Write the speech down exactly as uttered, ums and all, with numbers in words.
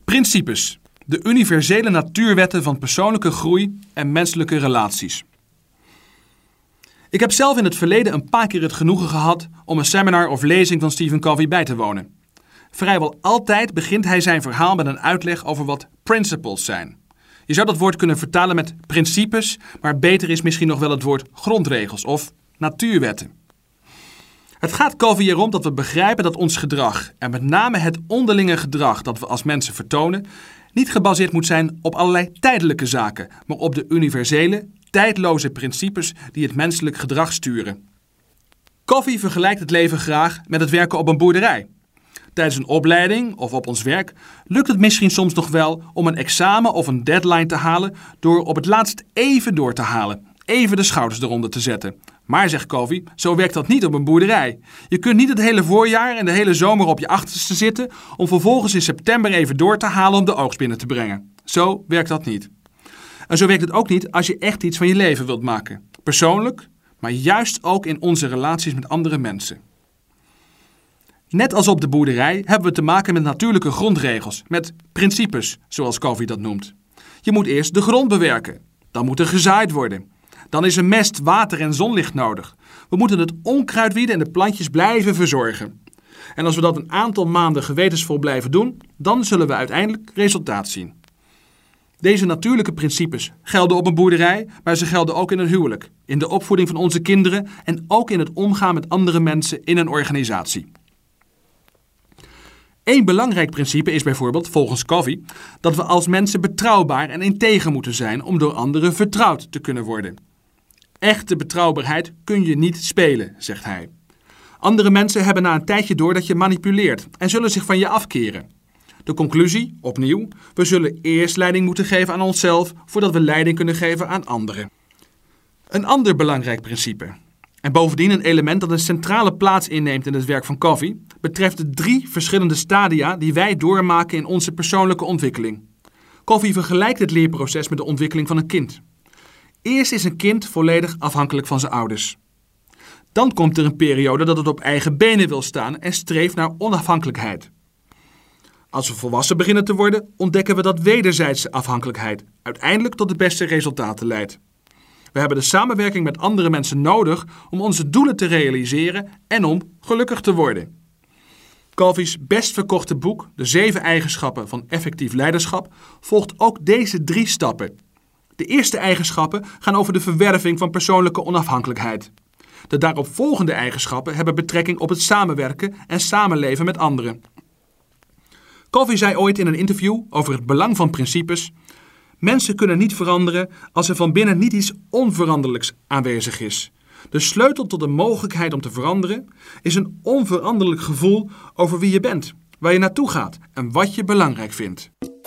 Principes. De universele natuurwetten van persoonlijke groei en menselijke relaties. Ik heb zelf in het verleden een paar keer het genoegen gehad om een seminar of lezing van Stephen Covey bij te wonen. Vrijwel altijd begint hij zijn verhaal met een uitleg over wat principles zijn. Je zou dat woord kunnen vertalen met principes, maar beter is misschien nog wel het woord grondregels of natuurwetten. Het gaat Covey erom dat we begrijpen dat ons gedrag, en met name het onderlinge gedrag dat we als mensen vertonen, niet gebaseerd moet zijn op allerlei tijdelijke zaken, maar op de universele, tijdloze principes die het menselijk gedrag sturen. Covey vergelijkt het leven graag met het werken op een boerderij. Tijdens een opleiding of op ons werk lukt het misschien soms nog wel om een examen of een deadline te halen door op het laatst even door te halen, even de schouders eronder te zetten. Maar, zegt Covey, zo werkt dat niet op een boerderij. Je kunt niet het hele voorjaar en de hele zomer op je achterste zitten om vervolgens in september even door te halen om de oogst binnen te brengen. Zo werkt dat niet. En zo werkt het ook niet als je echt iets van je leven wilt maken. Persoonlijk, maar juist ook in onze relaties met andere mensen. Net als op de boerderij hebben we te maken met natuurlijke grondregels, met principes, zoals Covey dat noemt. Je moet eerst de grond bewerken. Dan moet er gezaaid worden. Dan is er mest, water en zonlicht nodig. We moeten het onkruid wieden en de plantjes blijven verzorgen. En als we dat een aantal maanden gewetensvol blijven doen, dan zullen we uiteindelijk resultaat zien. Deze natuurlijke principes gelden op een boerderij, maar ze gelden ook in een huwelijk, in de opvoeding van onze kinderen en ook in het omgaan met andere mensen in een organisatie. Eén belangrijk principe is bijvoorbeeld, volgens Covey, dat we als mensen betrouwbaar en integer moeten zijn om door anderen vertrouwd te kunnen worden. Echte betrouwbaarheid kun je niet spelen, zegt hij. Andere mensen hebben na een tijdje door dat je manipuleert en zullen zich van je afkeren. De conclusie, opnieuw, we zullen eerst leiding moeten geven aan onszelf voordat we leiding kunnen geven aan anderen. Een ander belangrijk principe, en bovendien een element dat een centrale plaats inneemt in het werk van Covey, betreft de drie verschillende stadia die wij doormaken in onze persoonlijke ontwikkeling. Covey vergelijkt het leerproces met de ontwikkeling van een kind. Eerst is een kind volledig afhankelijk van zijn ouders. Dan komt er een periode dat het op eigen benen wil staan en streeft naar onafhankelijkheid. Als we volwassen beginnen te worden, ontdekken we dat wederzijdse afhankelijkheid uiteindelijk tot de beste resultaten leidt. We hebben de samenwerking met andere mensen nodig om onze doelen te realiseren en om gelukkig te worden. Covey's best verkochte boek, De Zeven Eigenschappen van Effectief Leiderschap, volgt ook deze drie stappen. De eerste eigenschappen gaan over de verwerving van persoonlijke onafhankelijkheid. De daaropvolgende eigenschappen hebben betrekking op het samenwerken en samenleven met anderen. Covey zei ooit in een interview over het belang van principes: mensen kunnen niet veranderen als er van binnen niet iets onveranderlijks aanwezig is. De sleutel tot de mogelijkheid om te veranderen is een onveranderlijk gevoel over wie je bent, waar je naartoe gaat en wat je belangrijk vindt.